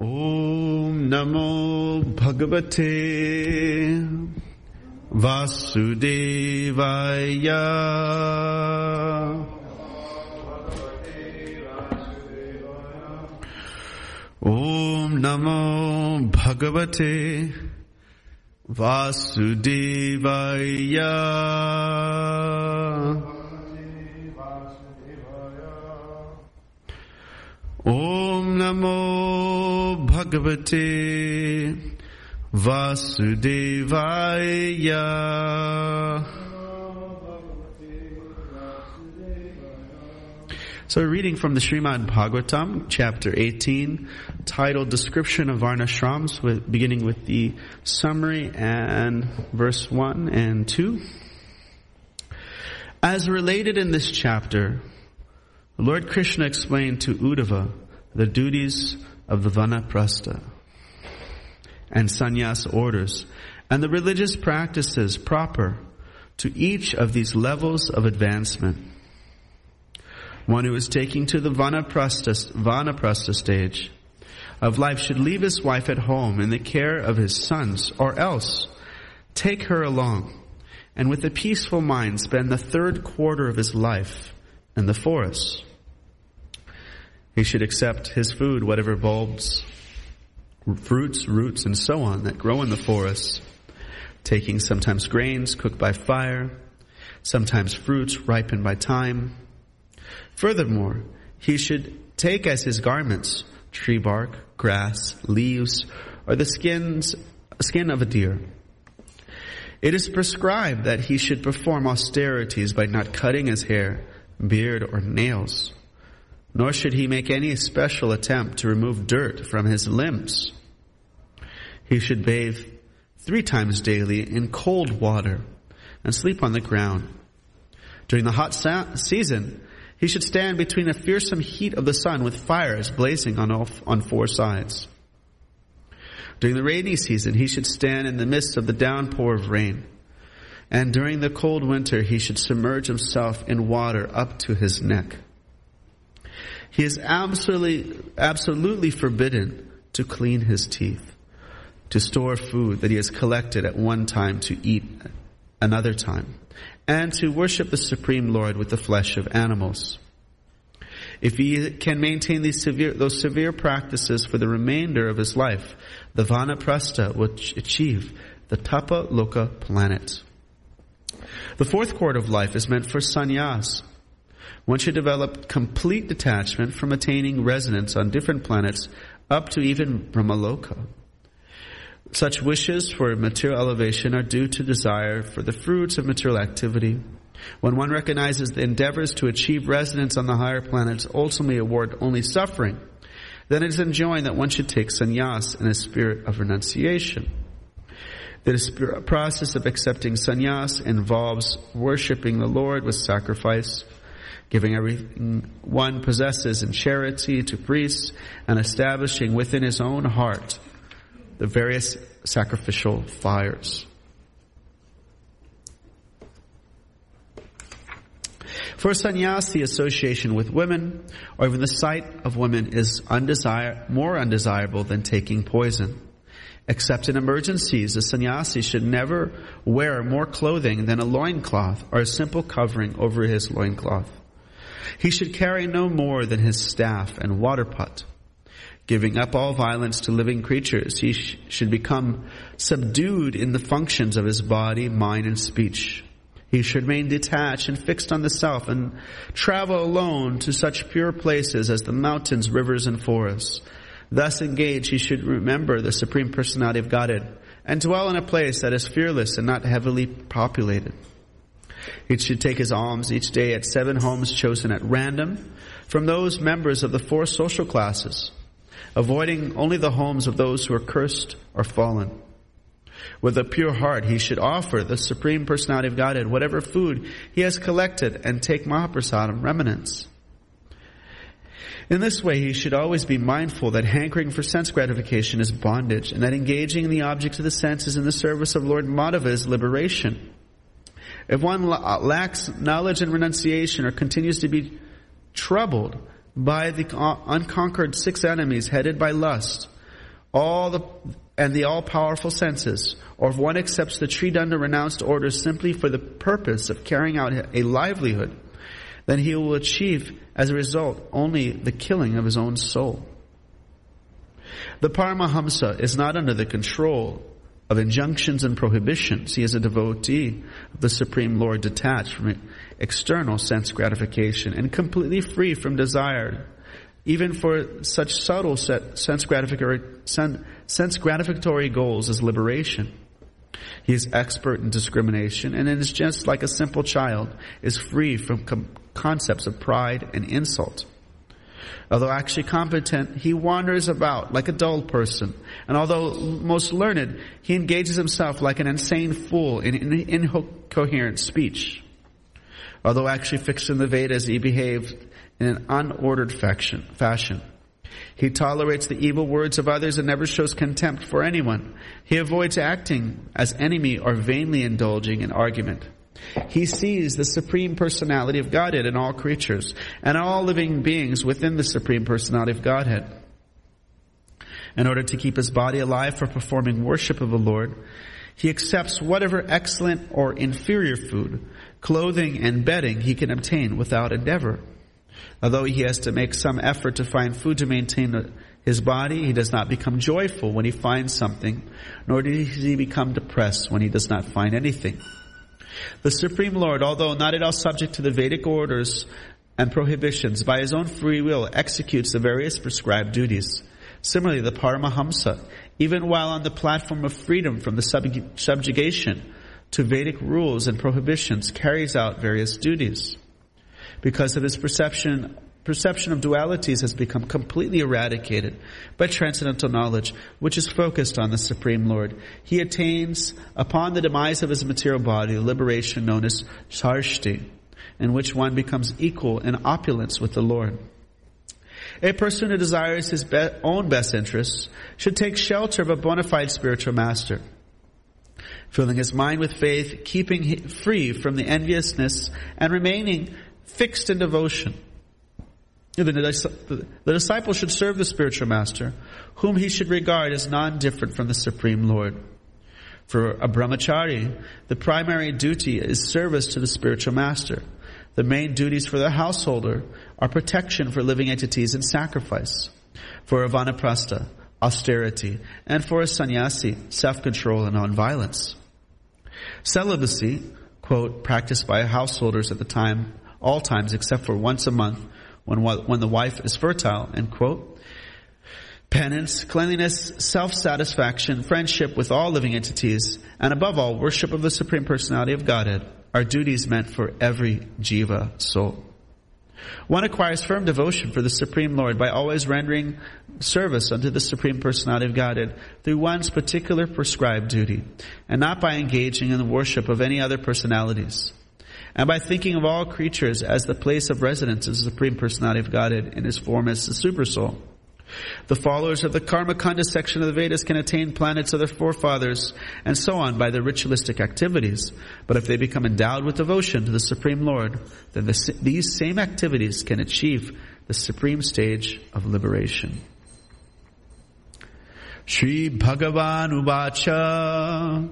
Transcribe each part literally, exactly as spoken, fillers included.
Om Namo Bhagavate Vasudevaya. Om Namo Bhagavate Vasudevaya. Om Namo Bhagavate Vasudevaya. So we're reading from the Srimad Bhagavatam, chapter eighteen, titled Description of Varnashrams, with, beginning with the summary and verse one and two. As related in this chapter, Lord Krishna explained to Uddhava the duties of the Vanaprastha and sannyas orders and the religious practices proper to each of these levels of advancement. One who is taking to the Vanaprastha, Vanaprastha stage of life should leave his wife at home in the care of his sons, or else take her along and with a peaceful mind spend the third quarter of his life in the forest. He should accept his food, whatever bulbs, fruits, roots, and so on that grow in the forest, taking sometimes grains cooked by fire, sometimes fruits ripened by time. Furthermore, he should take as his garments tree bark, grass, leaves, or the skins, skin of a deer. It is prescribed that he should perform austerities by not cutting his hair, beard, or nails. Nor should he make any special attempt to remove dirt from his limbs. He should bathe three times daily in cold water and sleep on the ground. During the hot sa- season, he should stand between the fearsome heat of the sun with fires blazing on all, on four sides. During the rainy season, he should stand in the midst of the downpour of rain. And during the cold winter, he should submerge himself in water up to his neck. He is absolutely, absolutely forbidden to clean his teeth, to store food that he has collected at one time to eat another time, and to worship the Supreme Lord with the flesh of animals. If he can maintain these severe, those severe practices for the remainder of his life, the Vanaprastha will achieve the Tapa Loka planet. The fourth quarter of life is meant for sannyas. One should develop complete detachment from attaining residence on different planets up to even Brahmaloka. Such wishes for material elevation are due to desire for the fruits of material activity. When one recognizes the endeavors to achieve residence on the higher planets ultimately award only suffering, then it is enjoined that one should take sannyas in a spirit of renunciation. The process of accepting sannyas involves worshipping the Lord with sacrifice, giving everything one possesses in charity to priests, and establishing within his own heart the various sacrificial fires. For a sannyasi, association with women, or even the sight of women, is undesir- more undesirable than taking poison. Except in emergencies, a sannyasi should never wear more clothing than a loincloth or a simple covering over his loincloth. He should carry no more than his staff and water pot. Giving up all violence to living creatures, he sh- should become subdued in the functions of his body, mind, and speech. He should remain detached and fixed on the self and travel alone to such pure places as the mountains, rivers, and forests. Thus engaged, he should remember the Supreme Personality of Godhead and dwell in a place that is fearless and not heavily populated. He should take his alms each day at seven homes chosen at random from those members of the four social classes, avoiding only the homes of those who are cursed or fallen. With a pure heart, he should offer the Supreme Personality of Godhead whatever food he has collected and take Mahaprasadam remnants. In this way, he should always be mindful that hankering for sense gratification is bondage, and that engaging in the objects of the senses in the service of Lord Madhava is liberation. If one lacks knowledge and renunciation, or continues to be troubled by the unconquered six enemies headed by lust, all the and the all-powerful senses, or if one accepts the Tridanda renounced orders simply for the purpose of carrying out a livelihood, then he will achieve, as a result, only the killing of his own soul. The Paramahamsa is not under the control of injunctions and prohibitions. He is a devotee of the Supreme Lord, detached from external sense gratification and completely free from desire, even for such subtle sense gratificatory, sense gratificatory goals as liberation. He is expert in discrimination, and it is just like a simple child is free from com- concepts of pride and insult. Although actually competent, he wanders about like a dull person, and although most learned, he engages himself like an insane fool in, in incoherent speech. Although actually fixed in the Vedas, he behaves in an unordered fashion. He tolerates the evil words of others and never shows contempt for anyone. He avoids acting as enemy or vainly indulging in argument. He sees the Supreme Personality of Godhead in all creatures and all living beings within the Supreme Personality of Godhead. In order to keep his body alive for performing worship of the Lord, he accepts whatever excellent or inferior food, clothing, and bedding he can obtain without endeavor. Although he has to make some effort to find food to maintain his body, he does not become joyful when he finds something, nor does he become depressed when he does not find anything. The Supreme Lord, although not at all subject to the Vedic orders and prohibitions, by his own free will executes the various prescribed duties. Similarly, the Paramahamsa, even while on the platform of freedom from the subjug- subjugation to Vedic rules and prohibitions, carries out various duties. Because of his perception, perception of dualities has become completely eradicated by transcendental knowledge, which is focused on the Supreme Lord. He attains, upon the demise of his material body, the liberation known as Sarshti, in which one becomes equal in opulence with the Lord. A person who desires his be- own best interests should take shelter of a bona fide spiritual master, filling his mind with faith, keeping free from the enviousness, and remaining fixed in devotion. The disciple should serve the spiritual master, whom he should regard as non-different from the Supreme Lord. For a brahmachari, the primary duty is service to the spiritual master. The main duties for the householder are protection for living entities and sacrifice. For a vanaprastha, austerity, and for a sannyasi, self-control and non-violence. Celibacy, quote, practiced by householders at the time, all times except for once a month, when when the wife is fertile, end quote. Penance, cleanliness, self-satisfaction, friendship with all living entities, and above all, worship of the Supreme Personality of Godhead are duties meant for every jiva soul. One acquires firm devotion for the Supreme Lord by always rendering service unto the Supreme Personality of Godhead through one's particular prescribed duty, and not by engaging in the worship of any other personalities. And by thinking of all creatures as the place of residence of the Supreme Personality of Godhead in his form as the Supersoul. The followers of the Karmakanda section of the Vedas can attain planets of their forefathers and so on by their ritualistic activities. But if they become endowed with devotion to the Supreme Lord, then the, these same activities can achieve the supreme stage of liberation. Shri Bhagavan Uvacha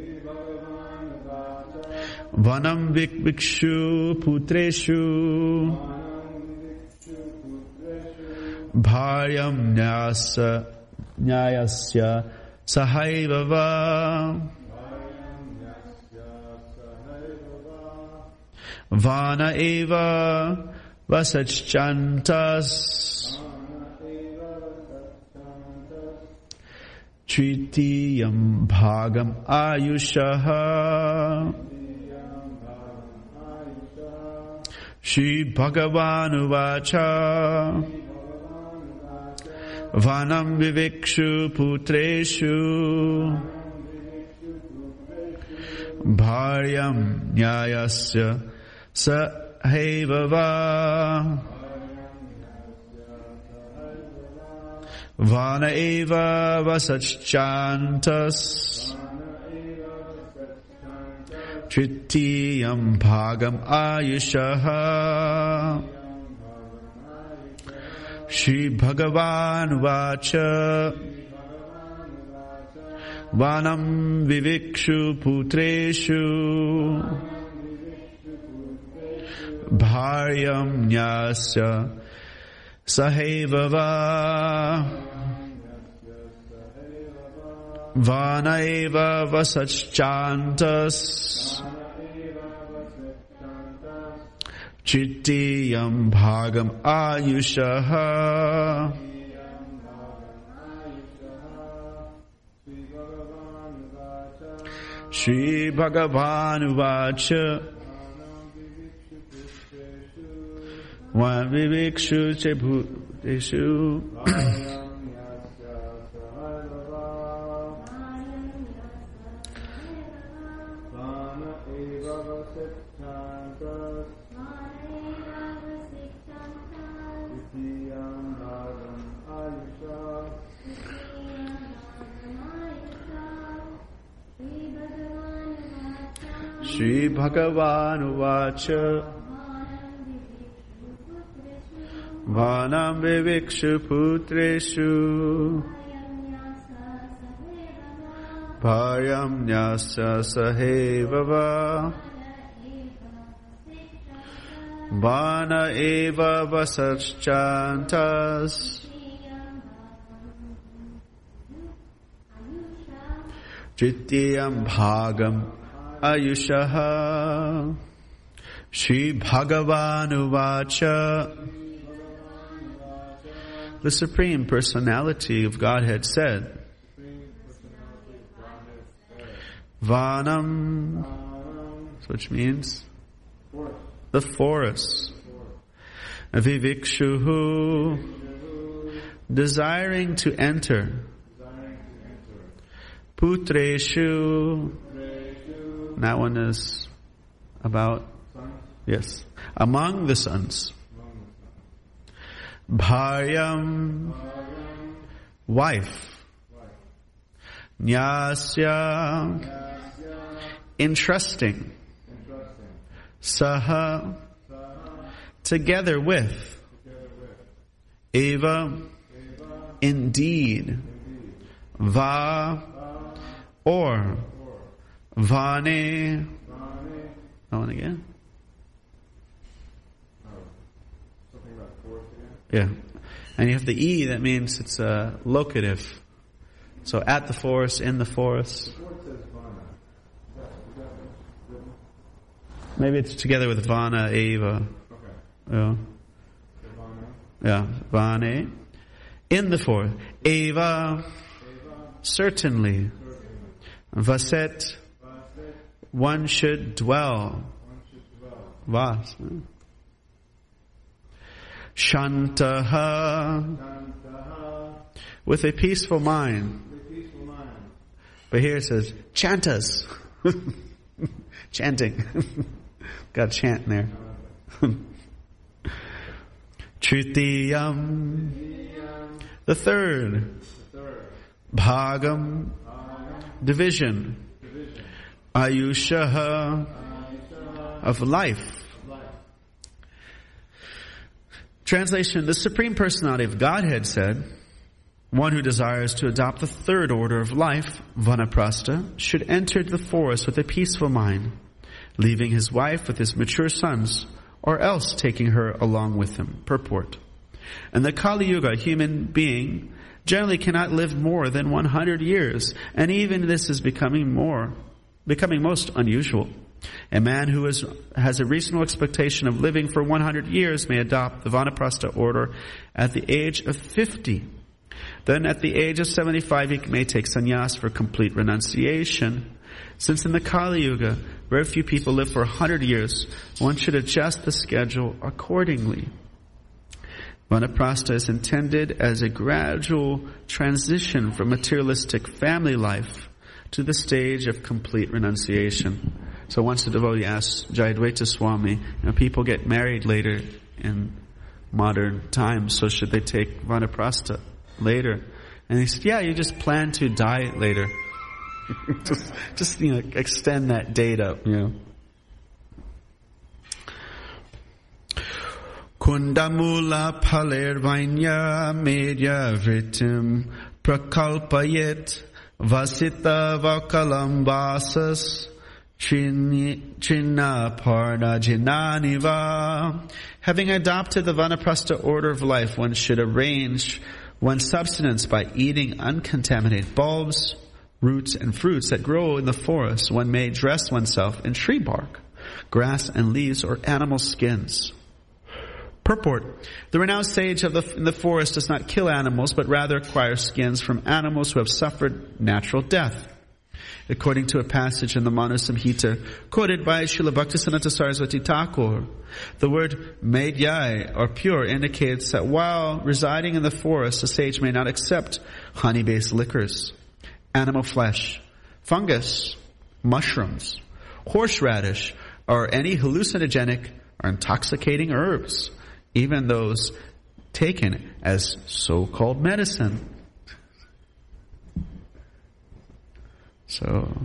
Vanam Vikshu Putreshu Bharyam Nyasa Nyayasya Sahaivava Vana Eva Vasachantas Tritiyam Bhagam Ayushaha Shri Bhagavan Uvacha Vanam Vivikshu Putreshu Bharyam Nyayasya Sahevava Vana Eva Vasachantas Tritiyam Bhagam Ayushaha Shri Bhagavan Vacha Vanam vivikshu putreshu bharyam nyasya sahevava Vanaiva vasacchantas Chittiyam bhagam ayushaha Shri Bhagavan Uvacha Van Vivikshu Chebhuteshu Shri Bhagavan Uvacha Vanam Vivikshu Putreshu Bharyam Nyasa Sahevava Vana Eva Vasacchantas Chittiyam Bhagam Ayushaha Shri Bhagavan Uvacha The Supreme Personality of Godhead said, Vanam, which means the forest. Vivikshuhu, desiring to enter. Putreshu, that one is about, yes, among the sons. Bharyam, wife. Nyasya, entrusting. Saha, together with. Eva, indeed. Va, or. Vane, that one again. Yeah. And you have the E, that means it's a locative. So at the forest, in the forest. Maybe it's together with Vana, Eva. Yeah. Yeah, Vane. In the forest. Eva, certainly. Vaset, one should dwell. Vas. Shantaha, with a peaceful mind. But here it says, chantas. Chanting. Got a chant in there. Tritiyam, the third. Bhagam, division. Ayushaha, of life. Translation, the Supreme Personality of Godhead said, one who desires to adopt the third order of life, Vanaprastha, should enter the forest with a peaceful mind, leaving his wife with his mature sons, or else taking her along with him. Purport. In the Kali Yuga, a human being generally cannot live more than one hundred years, and even this is becoming more, becoming most unusual. A man who is, has a reasonable expectation of living for one hundred years may adopt the Vanaprastha order at the age of fifty. Then at the age of seventy-five, he may take sannyas for complete renunciation. Since in the Kali Yuga, very few people live for one hundred years, one should adjust the schedule accordingly. Vanaprastha is intended as a gradual transition from materialistic family life to the stage of complete renunciation. So once the devotee asked Jayadvaita Swami, you know, people get married later in modern times, so should they take Vanaprastha later? And he said, yeah, you just plan to die later. just, just, you know, extend that date up, you know. Kundamula paler vainya medya vritim prakalpayet Vasita Vakalambasas Chinna Parna Jinaniva. Having adopted the Vanaprastha order of life, one should arrange one's subsistence by eating uncontaminated bulbs, roots, and fruits that grow in the forest. One may dress oneself in tree bark, grass and leaves, or animal skins. Purport. The renowned sage of the, in the forest does not kill animals, but rather acquires skins from animals who have suffered natural death. According to a passage in the Manu Samhita quoted by Srila Bhaktisiddhanta Saraswati Thakur, the word medhyai, or pure, indicates that while residing in the forest, a sage may not accept honey-based liquors, animal flesh, fungus, mushrooms, horseradish, or any hallucinogenic or intoxicating herbs, even those taken as so-called medicine. So,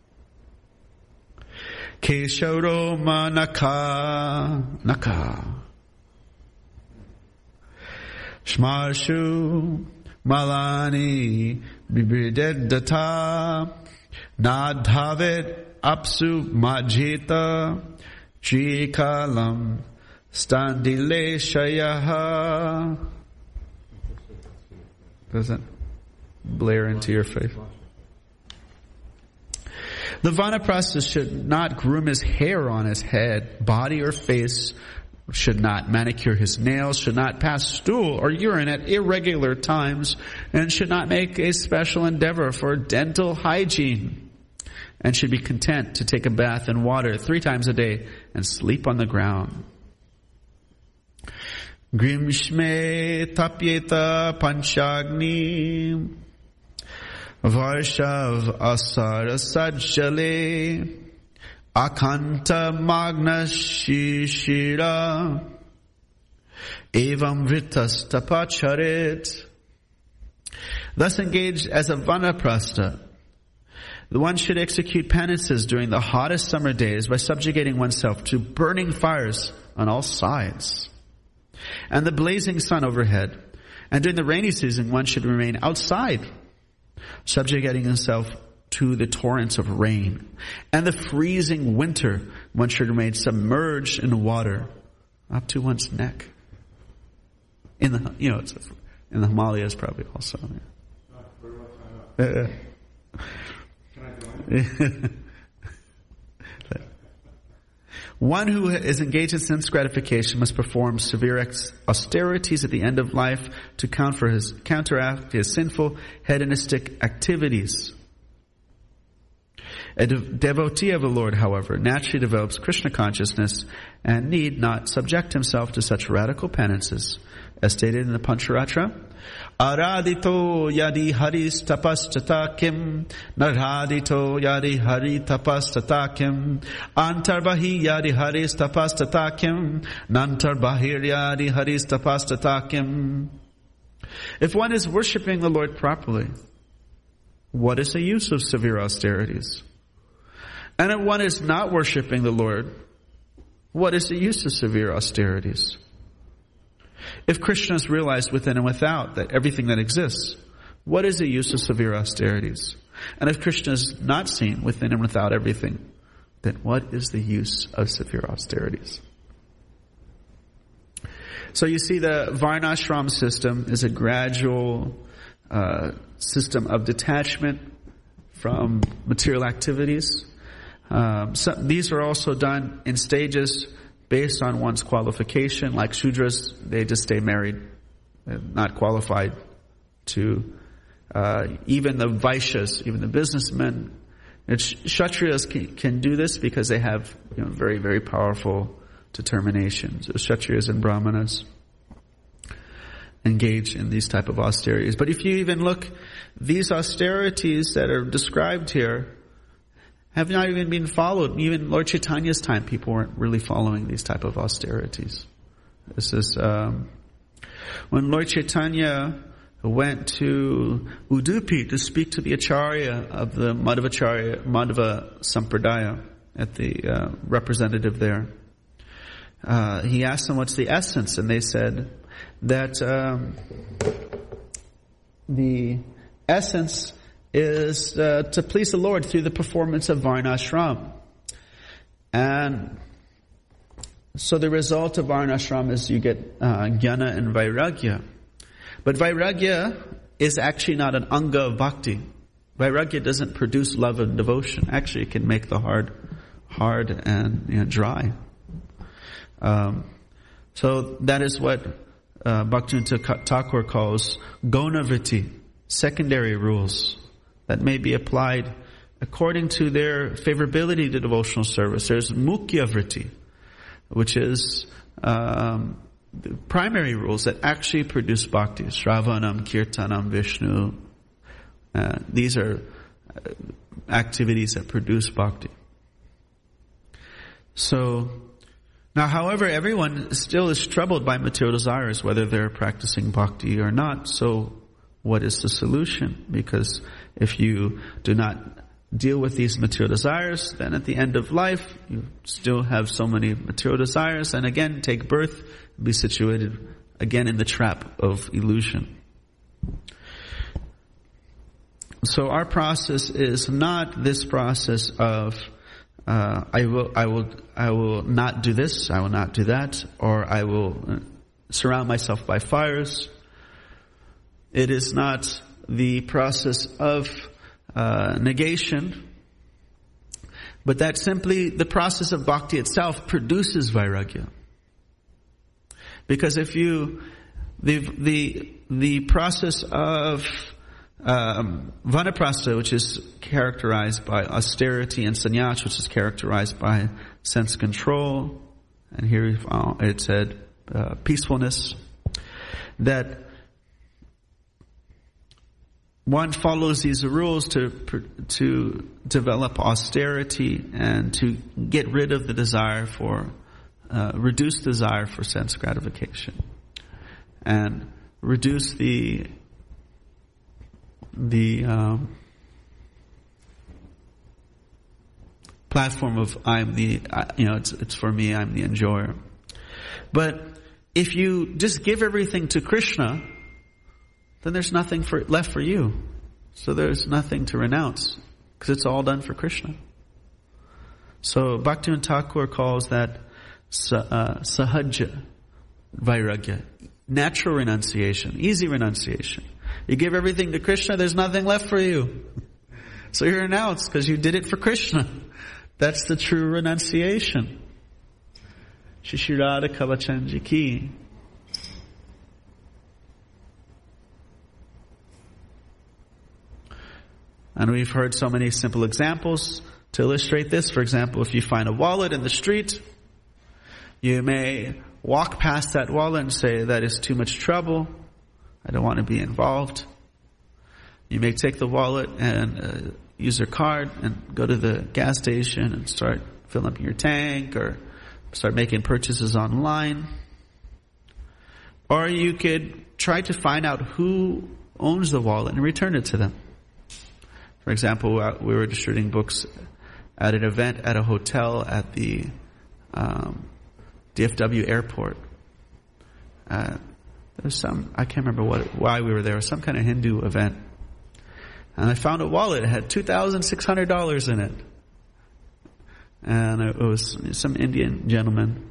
Kesharo Manaka Naka Shmarshu Malani Bibridedata Nadhavet Apsu Majita Chikalam Standile Shayaha. Doesn't blare into your face. The Vanaprastha should not groom his hair on his head, body, or face, should not manicure his nails, should not pass stool or urine at irregular times, and should not make a special endeavor for dental hygiene, and should be content to take a bath in water three times a day and sleep on the ground. Grimshme tapyeta panchagni Varshav asara sajjale akanta magna shishira evam vritas tapacharit. Thus engaged as a vanaprastha, the one should execute penances during the hottest summer days by subjugating oneself to burning fires on all sides and the blazing sun overhead. And during the rainy season, one should remain outside, subjugating himself to the torrents of rain. And the freezing winter, one should remain submerged in water up to one's neck. In the, you know, it's in the Himalayas probably also. Yeah. One who is engaged in sense gratification must perform severe ex- austerities at the end of life to count for his, counteract his sinful hedonistic activities. A de- devotee of the Lord, however, naturally develops Krishna consciousness and need not subject himself to such radical penances. As stated in the Pancharatra, Aradito yadi haris tapastata kim, Naradito yadi hari tapastata kim, Antarbahi yadi haris tapastata kim, Nantarbahir yadi haris tapastata kim. If one is worshipping the Lord properly, what is the use of severe austerities? And if one is not worshipping the Lord, what is the use of severe austerities? If Krishna is realized within and without that everything that exists, what is the use of severe austerities? And if Krishna is not seen within and without everything, then what is the use of severe austerities? So you see, the Varnashram system is a gradual uh, system of detachment from material activities. Um, so these are also done in stages based on one's qualification. Like Shudras, they just stay married, not qualified to, uh, even the Vaishyas, even the businessmen. And Kshatriyas can, can do this because they have, you know, very, very powerful determinations. Kshatriyas and Brahmanas engage in these type of austerities. But if you even look, these austerities that are described here have not even been followed. Even Lord Chaitanya's time, people weren't really following these type of austerities. This is um, when Lord Chaitanya went to Udupi to speak to the Acharya of the Madhvacharya, Madhva Sampradaya, at the uh, representative there. Uh, he asked them, what's the essence? And they said that um, the essence is uh, to please the Lord through the performance of Varnashram. And so the result of Varnashram is you get uh, Jnana and Vairagya. But Vairagya is actually not an anga of bhakti. Vairagya doesn't produce love and devotion. Actually, it can make the heart hard and, you know, dry. Um, so that is what uh, Bhaktivinoda Thakur calls Gonavritti, secondary rules that may be applied according to their favorability to devotional service. There's Mukhya Vritti, which is um, the primary rules that actually produce bhakti. Shravanam, Kirtanam, Vishnu. Uh, these are uh, activities that produce bhakti. So, now however, everyone still is troubled by material desires, whether they're practicing bhakti or not. So, what is the solution? Because if you do not deal with these material desires, then at the end of life, you still have so many material desires, and again, take birth, be situated again in the trap of illusion. So our process is not this process of, uh, I will, I will, I will not do this, I will not do that, or I will surround myself by fires. It is not the process of uh, negation, but that simply the process of bhakti itself produces vairagya. Because if you, the the the process of um, vanaprastha, which is characterized by austerity, and sannyas, which is characterized by sense control, and here it said uh, peacefulness, that one follows these rules to to develop austerity and to get rid of the desire for, uh, reduce desire for sense gratification, and reduce the the um, platform of I'm the you know it's it's for me, I'm the enjoyer. But if you just give everything to Krishna, then there's nothing for, left for you. So there's nothing to renounce, because it's all done for Krishna. So Bhaktivinoda Thakur calls that uh, sahaja vairagya, natural renunciation, easy renunciation. You give everything to Krishna, there's nothing left for you. So you renounce because you did it for Krishna. That's the true renunciation. Shishirada Kavachanji ki. And we've heard so many simple examples to illustrate this. For example, if you find a wallet in the street, you may walk past that wallet and say, that is too much trouble, I don't want to be involved. You may take the wallet and uh, use your card and go to the gas station and start filling up your tank, or start making purchases online. Or you could try to find out who owns the wallet and return it to them. For example, we were distributing books at an event at a hotel at the um, D F W airport. Uh, there was some, I can't remember what, why we were there, some kind of Hindu event. And I found a wallet. It had two thousand six hundred dollars in it. And it was some Indian gentleman.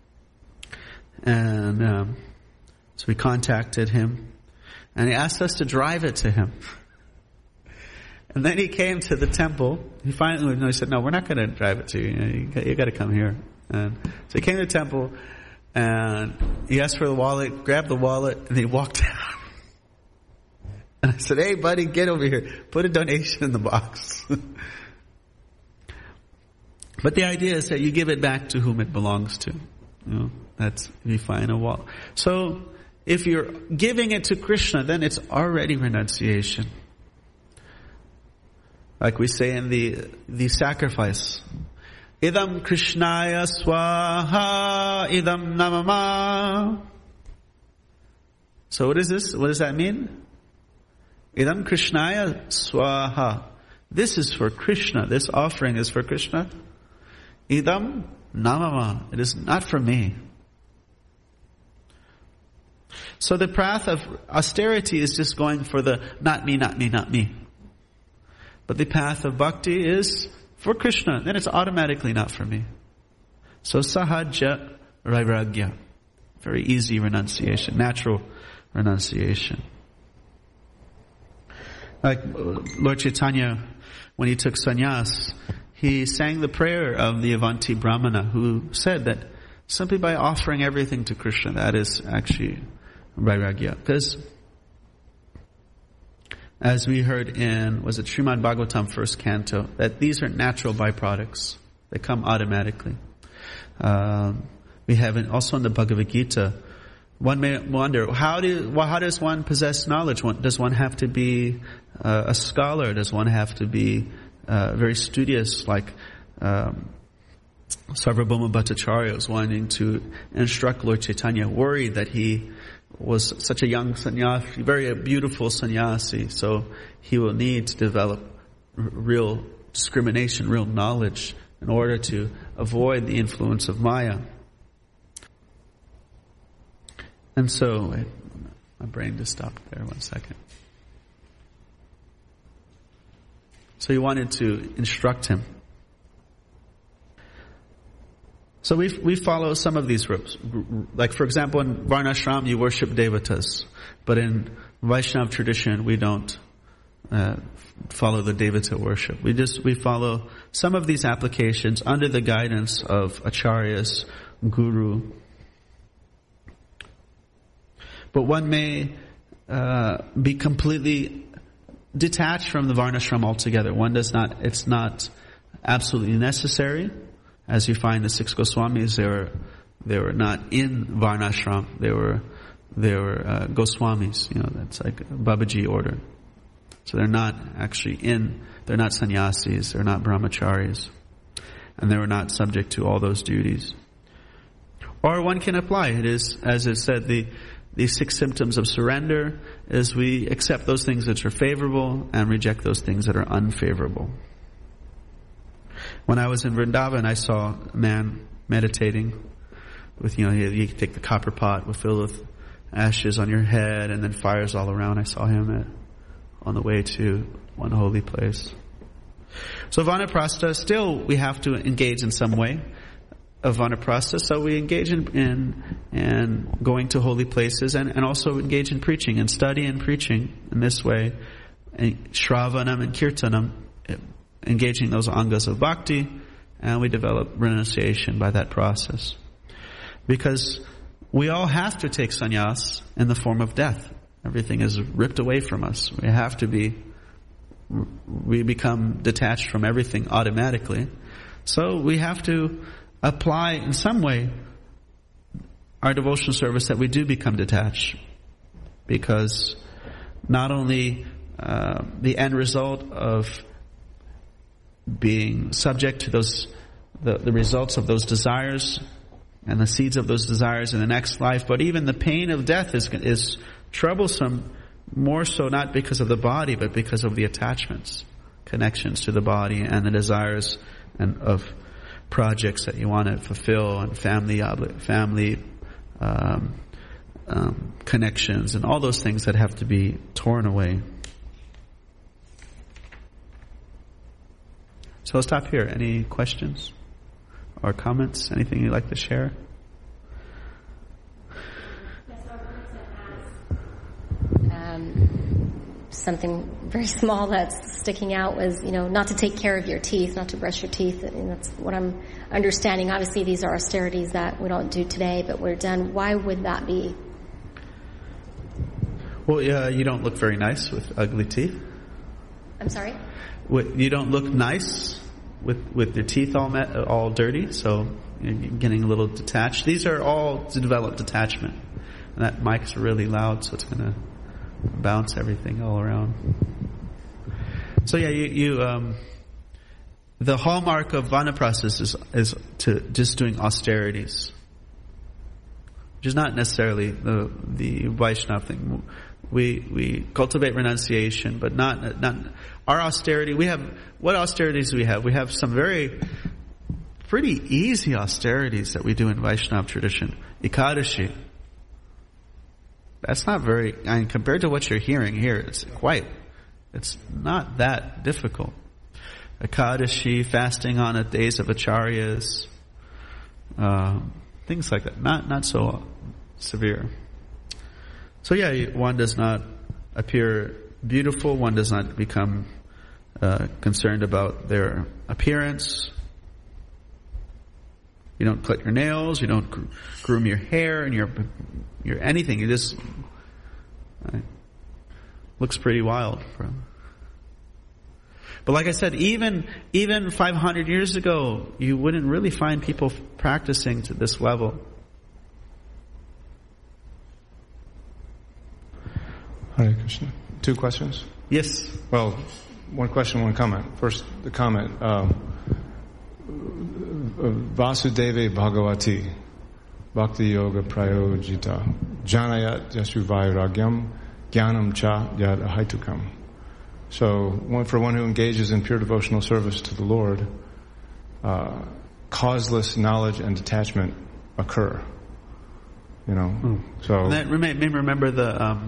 And um, so we contacted him. And he asked us to drive it to him. And then he came to the temple. He finally he said, no, we're not going to drive it to you. You, you, you got to come here. And so he came to the temple, and he asked for the wallet, grabbed the wallet, and he walked out. And I said, hey, buddy, get over here. Put a donation in the box. But the idea is that you give it back to whom it belongs to. You know, that's, if you find a wallet. So if you're giving it to Krishna, then it's already renunciation. Like we say in the the sacrifice, idam Krishnaya swaha, idam namama. So what is this? What does that mean? Idam Krishnaya swaha. This is for Krishna. This offering is for Krishna. Idam namama. It is not for me. So the path of austerity is just going for the not me, not me, not me. But the path of bhakti is for Krishna. Then it's automatically not for me. So sahaja vairagya. Very easy renunciation. Natural renunciation. Like Lord Chaitanya, when he took sannyas, he sang the prayer of the Avanti Brahmana, who said that simply by offering everything to Krishna, that is actually vairagya. Because as we heard in, was it Srimad Bhagavatam first canto, that these are natural byproducts. They come automatically. Um, we have it also in the Bhagavad Gita. One may wonder, how do well, how does one possess knowledge? Does one have to be uh, a scholar? Does one have to be uh, very studious, like um, Sarvabhauma Bhattacharya was wanting to instruct Lord Chaitanya, worried that he was such a young sannyasi, very beautiful sannyasi, so he will need to develop r- real discrimination, real knowledge in order to avoid the influence of Maya. And so, wait, my brain just stopped there one second. So he wanted to instruct him. So we we follow some of these ropes. Like for example, in Varnashram you worship devatas, but in Vaishnava tradition we don't uh, follow the devata worship. We just we follow some of these applications under the guidance of acharyas, guru. But one may uh, be completely detached from the Varnashram altogether. One does not. It's not absolutely necessary. As you find the six Goswamis, they were they were not in Varnashram. They were they were uh, Goswamis. You know, that's like a Babaji order. So they're not actually in. They're not sannyasis. They're not brahmacharis, and they were not subject to all those duties. Or one can apply it is, as it said, the the six symptoms of surrender is we accept those things which are favorable and reject those things that are unfavorable. When I was in Vrindavan, I saw a man meditating with, you know, you, you take the copper pot with filled with ashes on your head and then fires all around. I saw him at, on the way to one holy place. So vanaprastha, still we have to engage in some way of vanaprastha. So we engage in, in, in going to holy places and, and also engage in preaching and study and preaching in this way. And Shravanam and Kirtanam, engaging those angas of bhakti, and we develop renunciation by that process. Because we all have to take sannyas in the form of death. Everything is ripped away from us. We have to be, we become detached from everything automatically. So we have to apply in some way our devotional service that we do become detached. Because not only uh, the end result of being subject to those, the, the results of those desires and the seeds of those desires in the next life, but even the pain of death is is troublesome, more so not because of the body, but because of the attachments, connections to the body and the desires and of projects that you want to fulfill and family family um, um, connections and all those things that have to be torn away. So I'll stop here. Any questions or comments? Anything you'd like to share? Um, something very small that's sticking out was, you know, not to take care of your teeth, not to brush your teeth. And that's what I'm understanding. Obviously, these are austerities that we don't do today, but we're done. Why would that be? Well, uh, you don't look very nice with ugly teeth. I'm sorry? You don't look nice with with your teeth all met, all dirty, so you're getting a little detached. These are all to develop detachment. And that mic's really loud, so it's going to bounce everything all around. So yeah, you, you um, the hallmark of vanaprastha is, is to just doing austerities, which is not necessarily the the Vaishnava thing. We we cultivate renunciation, but not not our austerity. We have what austerities do we have? We have some very pretty easy austerities that we do in Vaishnava tradition. Ekadashi. That's not very. I mean, compared to what you're hearing here, it's quite It's not that difficult. Ekadashi, fasting on the days of acharyas, uh, things like that. Not not so severe. So yeah, one does not appear beautiful. One does not become uh, concerned about their appearance. You don't cut your nails. You don't gr- groom your hair and your your anything. You just uh, looks pretty wild. But like I said, even even five hundred years ago, you wouldn't really find people practicing to this level. Hare Krishna. Two questions? Yes. Well, one question, one comment. First, the comment. Um, Vasudeva Bhagavati Bhakti Yoga Prayojita Janayat Yasu Vairagyam Jnanam Cha Yad Ahaitukam. So, one, for one who engages in pure devotional service to the Lord, uh, causeless knowledge and detachment occur. You know, mm. so and that made me remember the um,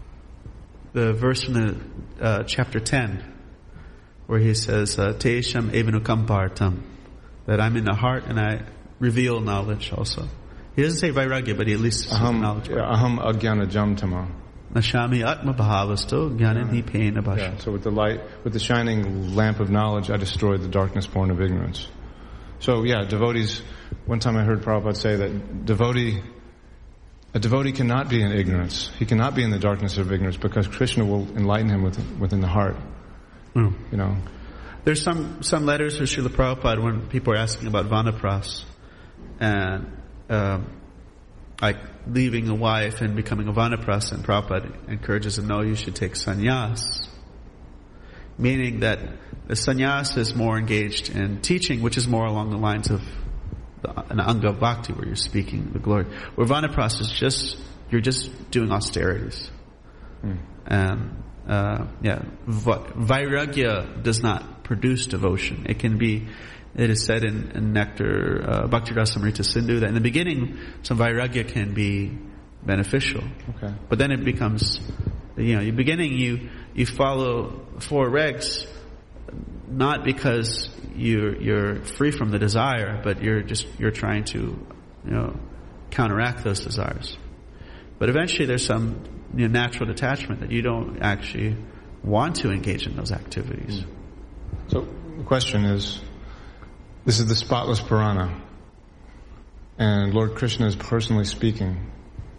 the verse from the uh, chapter ten, where he says, "Teisham evanukam partam," that I'm in the heart and I reveal knowledge. Also, he doesn't say vairagya, but he at least says aham, knowledge. Aham agyana jamtama. Nashami atma bhavasto jnanani pena bhasha. Yeah, so with the light, with the shining lamp of knowledge, I destroyed the darkness born of ignorance. So yeah, devotees, one time I heard Prabhupada say that devotee, a devotee cannot be in ignorance. He cannot be in the darkness of ignorance because Krishna will enlighten him within, within the heart. Mm. You know. There's some, some letters from Srila Prabhupada when people are asking about Vanapras and, um, like leaving a wife and becoming a Vanapras, and Prabhupada encourages them, no, you should take sannyas. Meaning that the sannyas is more engaged in teaching, which is more along the lines of the, an anga bhakti, where you're speaking the glory. Where Vanapras is just, you're just doing austerities. Mm. And, uh, yeah, vairagya does not produce devotion. It can be, it is said in, in Nectar, uh, Bhakti Rasamrita Sindhu, that in the beginning, some vairagya can be beneficial. Okay. But then it becomes, you know, in the beginning you, you follow four regs, not because you're, you're free from the desire, but you're just, you're trying to, you know, counteract those desires. But eventually there's some, you know, natural detachment that you don't actually want to engage in those activities. So the question is, this is the spotless Purana, and Lord Krishna is personally speaking.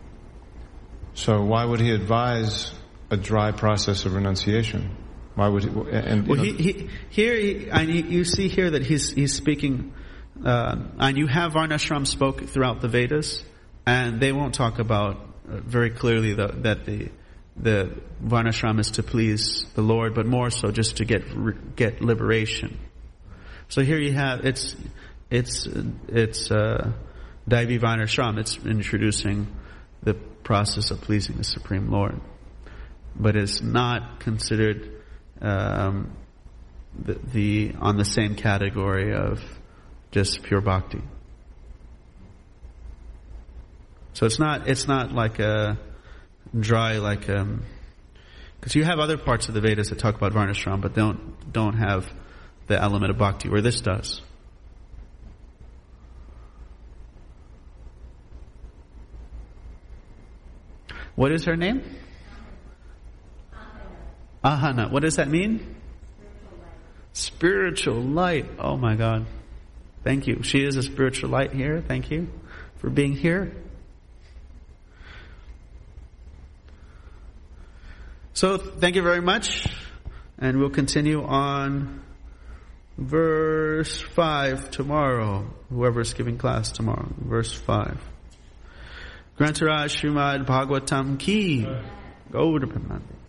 So why would he advise a dry process of renunciation? Why would he? And, well, he, he, here he, and you, you see here that he's he's speaking, uh, and you have Varnashram spoke throughout the Vedas, and they won't talk about uh, very clearly the, that the the Varnashram is to please the Lord, but more so just to get get liberation. So here you have, it's, it's, it's, uh, Daivi Varnashram. It's introducing the process of pleasing the Supreme Lord. But it's not considered, um, the, the, on the same category of just pure bhakti. So it's not, it's not like a dry, like, um, cause you have other parts of the Vedas that talk about Varnashram, but don't, don't have the element of bhakti, where this does. What is her name? Ahana. What does that mean? Spiritual light. Spiritual light. Oh my God. Thank you. She is a spiritual light here. Thank you for being here. So thank you very much. And we'll continue on verse five tomorrow. Whoever's giving class tomorrow. Verse five. Grantaraj Srimad Bhagavatam Ki. Gauda Pramanandi.